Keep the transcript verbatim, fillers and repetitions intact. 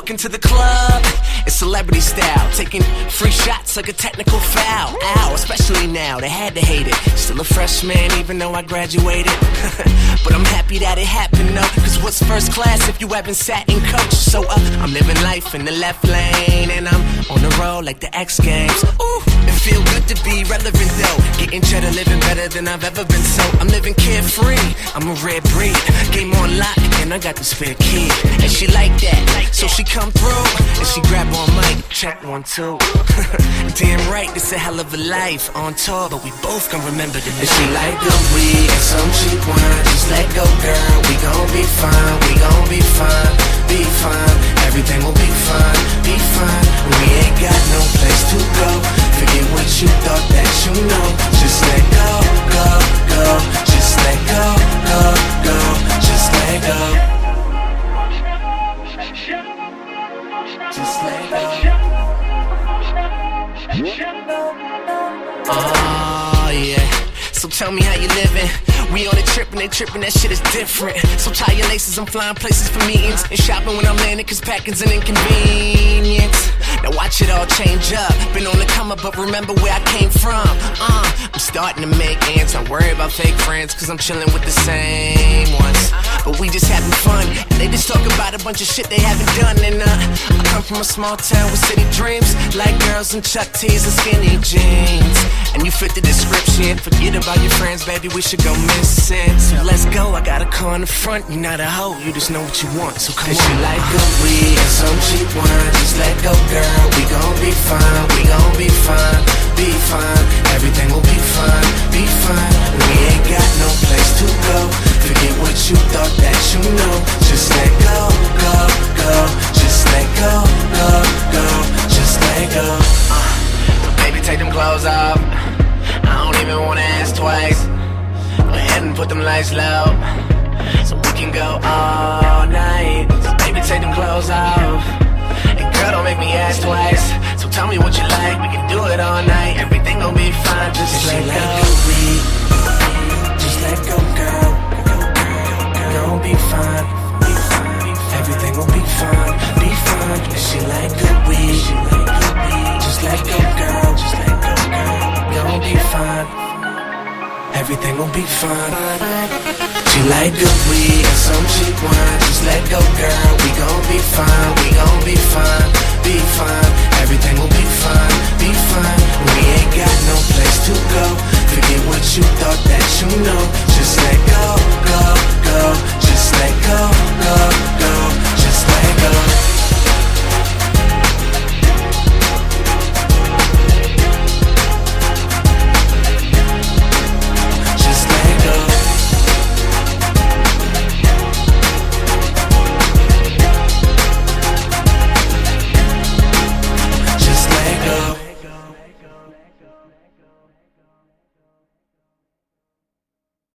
walk into the club, it's celebrity style, taking free shots like a technical foul. Ow, especially now, they had to hate it. Still a freshman even though I graduated. But I'm happy that it happened though, cause what's first class if you haven't sat in coach? So uh, I'm living life in the left lane, and I'm on the road like the X Games. Ooh, it feel good to be relevant though, getting cheddar, living better than I've ever been. So I'm living carefree, I'm a rare breed, game on lock, and I got the spare key. And she like that, so she come through, and she grab on mic, check one, two. Damn right, it's a hell of a life on tour, but we both gon' remember the night. And she like good weed and some cheap wine, just let go girl, we gon' be fine, we gon' be fine, be fine, everything will be fine, be fine. We ain't got no place to go, forget what you thought that you know, just let go, go, go, just let go, go, go, just let go. Just let go. Oh yeah. So tell me how you living. We on a trip and they tripping, that shit is different. So tie your laces, I'm flying places for meetings and shopping when I'm landing, cause packing's an inconvenience. Now watch it all change up. Been on the come up, but remember where I came from. Uh, I'm starting to make ends. Don't worry about fake friends, cause I'm chilling with the same ones. But we just having fun, and they just talk about a bunch of shit they haven't done. And uh, I come from a small town with city dreams, like girls in Chuck T's and skinny jeans. And you fit the description, forget about your friends, baby, we should go missing. So let's go, I got a car in the front, you're not a hoe, you just know what you want, so come on. She like good weed and some cheap wine, just let go girl, we gon' be fine, we gon' be fine, be fine, everything will be fine, be fine. We ain't got no place to go, forget what you thought that you know, just let go, go, go, just let go, go, go, just let go. uh, So baby, take them clothes off, I don't even wanna ask twice. Go ahead and put them lights low, so we can go all night. So baby, take them clothes off, and girl, don't make me ask twice. So tell me what you like, we can do it all night. Everything gon' be fine, just let go. Just let go, girl. Gon' be fine. Everything gon' be fine, be fine. She like good weed. Just let go, girl. Just let go, girl. Gon' be fine. Everything gon' be fine. She like good weed and some cheap wine. Just let go, girl. We gon' be fine. We gon' be fine. Be fine. Everything will be fine. Be fine. We ain't got no place to go. Forget what you thought that you know. Just let